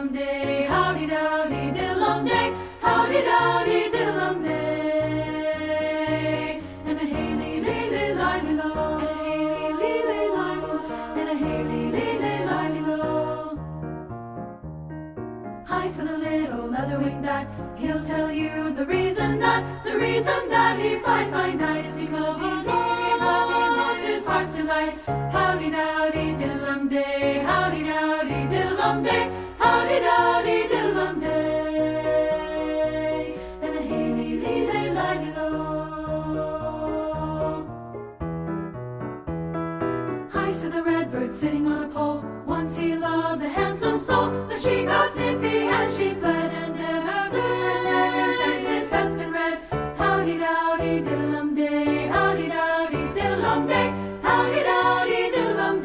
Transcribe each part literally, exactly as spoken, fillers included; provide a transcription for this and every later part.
diddle-um day, howdy dowdy diddle-um day, howdy dowdy diddle-um day. And a hey-lee-lee-lee-lie-lee-lo, and a hey-lee-lee-lie-lee-lo. Hi, said a little leather-winged bat, he'll tell you the reason that, the reason that he flies by night is because he's lost his heart's delight. Howdy dowdy diddle-um day, howdy dowdy diddle-um day, howdy dowdy diddle-um day. And a hey-lee-lee-lie-lee-lo. Hi, said the redbird sitting on a pole, once he loved the handsome soul, but she got snippy and she fled, and ever since, ever since his head's been red. Howdy dowdy diddle-um day, howdy dowdy diddle-um day, howdy dowdy diddle-um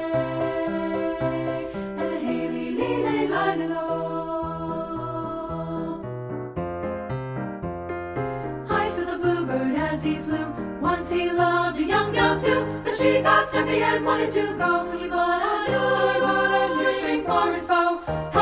day. And a hey-lee-lee-lie-lee-lo. Hi, said the bluebird as he flew, once he loved a young gal too, but she got snippy and wanted to go, so he bought a new, so he bought a new string for his bow.